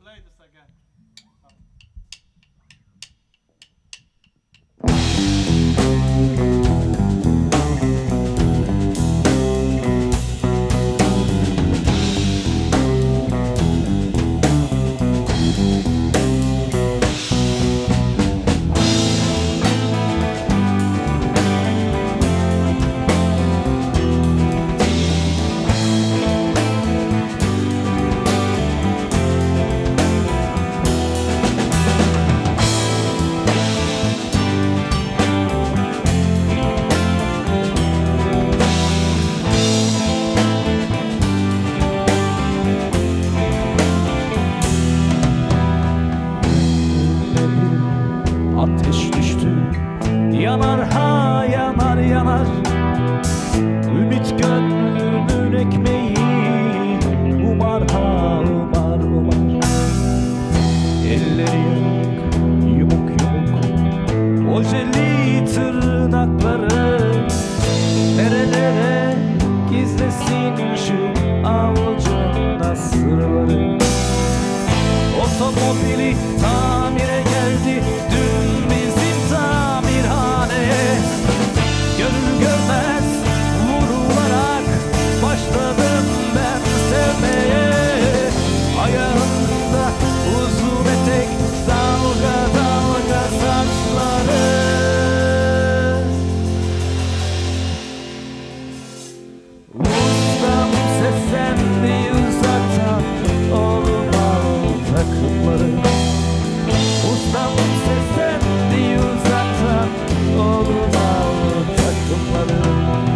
play this again. Ateş düştü, yanar ha yanar yanar. Ümit gönlümün ekmeği, umar ha umar umar. Elleri yumuk yumuk, ojeli tırnakları. Nerelere gizlesin şu avucunda sırları. Otomobili tamire geldi dün bizim tamirhaneye. Görür görmez vurularak başladım ben sevmeye. Ayağında uzun etek, dalga dalga saçları. Ustam seslendi uzaktan, oğlum al takımları. Ustam seslendi uzaktan, oğlum al takımları.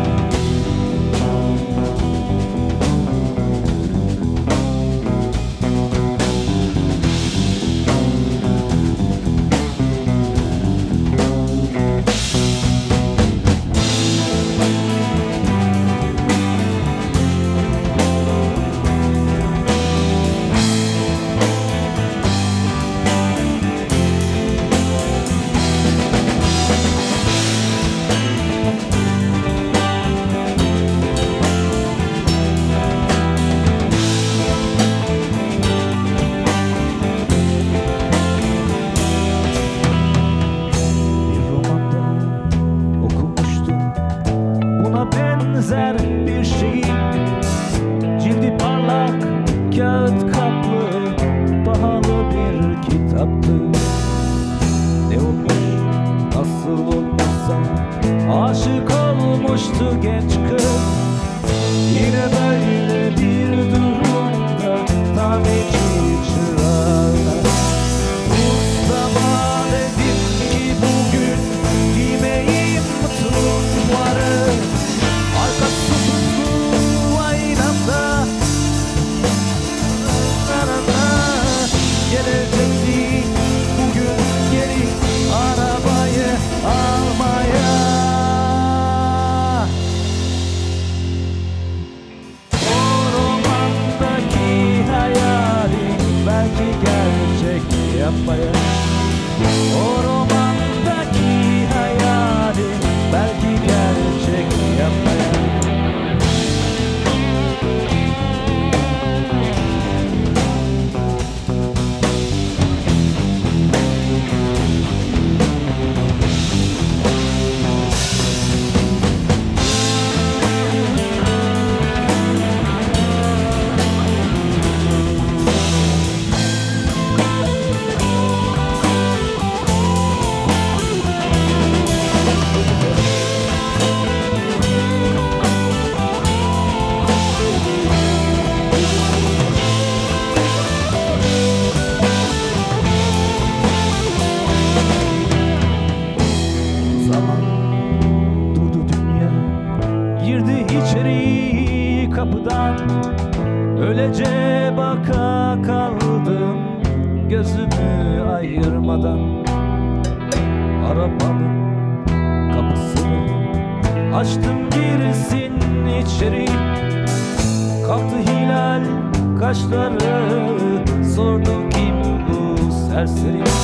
Benzer bir şey, cildi parlak, kağıt kaplı, pahalı bir kitaptı. Ne olmuş, nasıl olmuşsa, aşık olmuştu genç kız. Yine böyle bir durumda tamirci çırağına. Ustama dedim ki bugün giymeyim tulumları. Arkası tuttu aynamda, gelecekti bugün geri arabayı almaya. O romandaki hayalim belki gerçek yapmaya. O romandaki hayalim belki gerçek yapmaya. Zaman durdu dünya, girdi içeri kapıdan. Öylece baka kaldım gözümü ayırmadan. Arabanın kapısını açtım, girsin içeri. Kalktı hilal kaşları, sordu kim bu serseri.